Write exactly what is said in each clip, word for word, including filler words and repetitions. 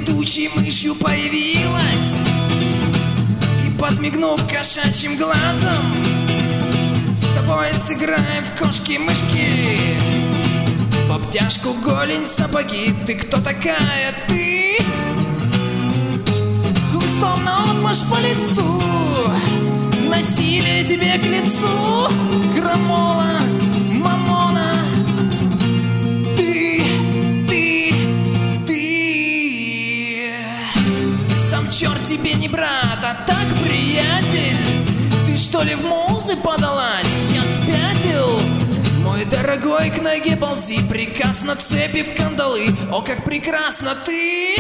летучей мышью появилась и, подмигнув кошачьим глазом, с тобой сыграем в кошки-мышки. В обтяжку, голень, сапоги. Ты кто такая? Ты хлыстом наотмашь по лицу, насилие тебе к лицу, крамола, мамона. Ты, ты, ты. Сам черт тебе не брат, а так приятель. Ты что ли в музы подалась? Я спятил. Мой дорогой, к ноге ползи, приказ на цепи в кандалы. О, как прекрасно ты!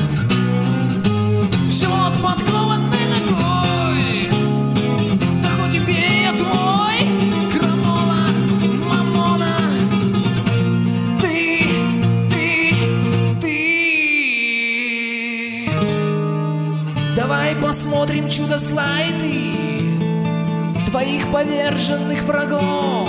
В живот подкованной ногой. Да хоть убей я твой, крамола, мамона. Ты, ты, ты. Давай посмотрим чудо-слайды твоих поверженных врагов.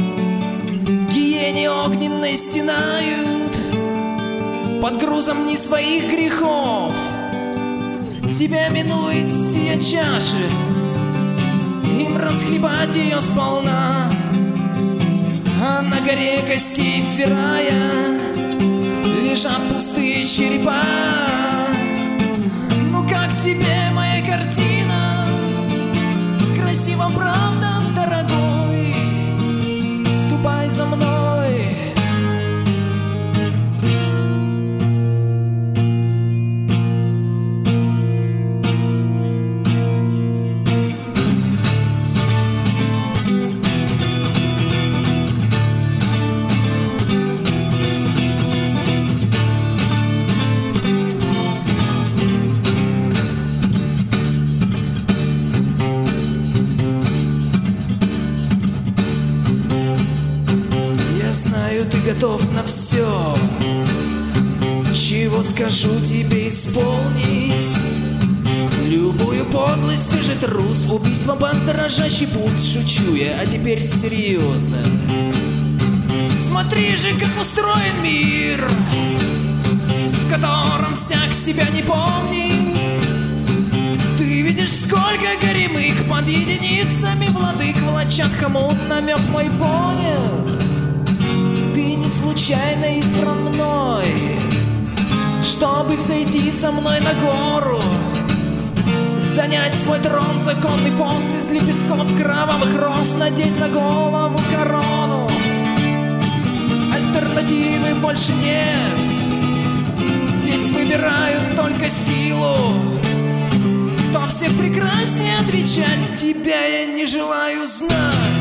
Гиены огненной стенают под грузом не своих грехов. Тебя минует сия чаши, им расхлебать ее сполна. А на горе костей взирая лежат пустые черепа. Ну как тебе моя картина? Красиво, правда, дорогой? Ступай за мной. Ты готов на все, чего скажу тебе исполнить. Любую подлость, ты же трус. Убийство под дрожащий пульс. Шучу я, а теперь серьезно. Смотри же, как устроен мир, в котором всяк себя не помнит. Ты видишь, сколько горемык под единицами владык влачат хомут. Намек мой понят. Ты не случайно избран мной, чтобы взойти со мной на гору, занять свой трон, законный пост из лепестков кровавых роз, надеть на голову корону. Альтернативы больше нет, здесь выбирают только силу. Кто всех прекраснее отвечать, тебя я не желаю знать.